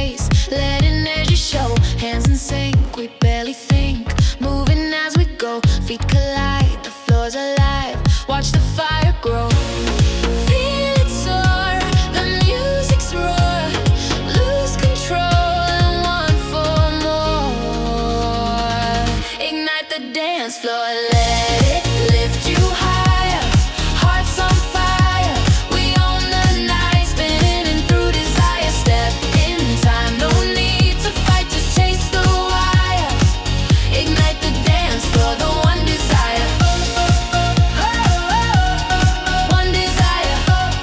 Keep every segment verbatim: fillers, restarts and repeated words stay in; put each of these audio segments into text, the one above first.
space, let energy show. Hands in sync, we barely think, moving as we go. Feet collide, the floor's alive, watch the fire grow. Feel it soar, the music's roar, lose control and want for more. Ignite the dance floor, let it lift you higher. Hearts on fire, we own the night, spinning through desire. Step in time, no need to fight, just chase the wire. Ignite the dance floor, the one desire. One desire.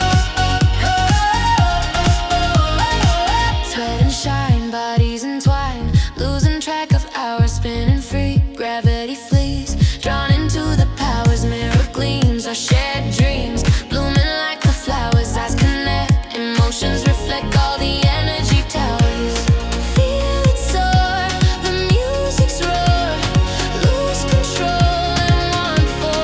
Sweat and shine, bodies entwine, losing track of hours, spinning free. Gravity flees, drawn into the powers. Mirror gleams, our shared dreams, blooming like the flowers. Eyes connect, emotions reflect all the energy towers. Feel it soar, the music's roar, lose control and want for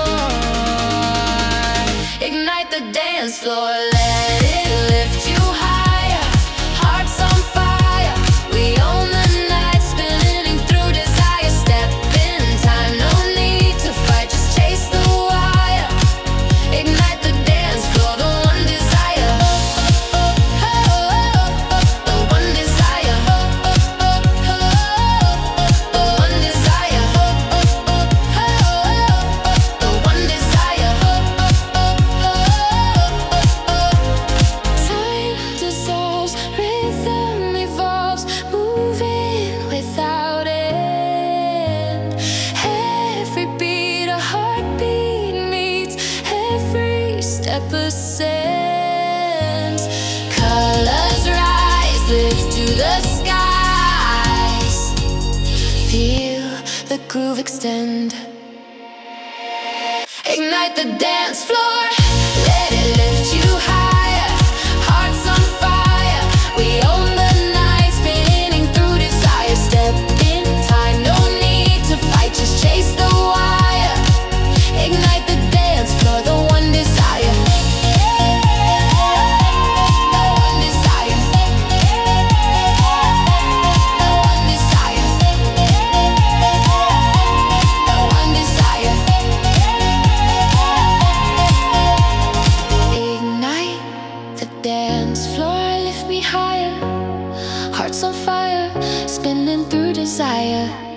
more. Ignite the dance floor, let it lift you higher. Hearts on fire, we own the night, spinning through desire. Step in time, no need to fight, just chase the wire. Ignite the dance floor, the one desire. The one desire. The one desire. The one desire. Time dissolves, rhythm evolves, moving without end. Every beat a heartbeat meets, every step ascends. Colors rise, lift to the skies. Feel the groove extend. Ignite the dance floor, let it lift you higher. Hearts on fire, we own the night, spinning through desire. Step in time, no need to fight, just chase the wire. Ignite the dance floor, the one desire. The one desire. The one desire. The one desire. Ignite the dance floor, lift me higher. Hearts on fire, spinning through desire.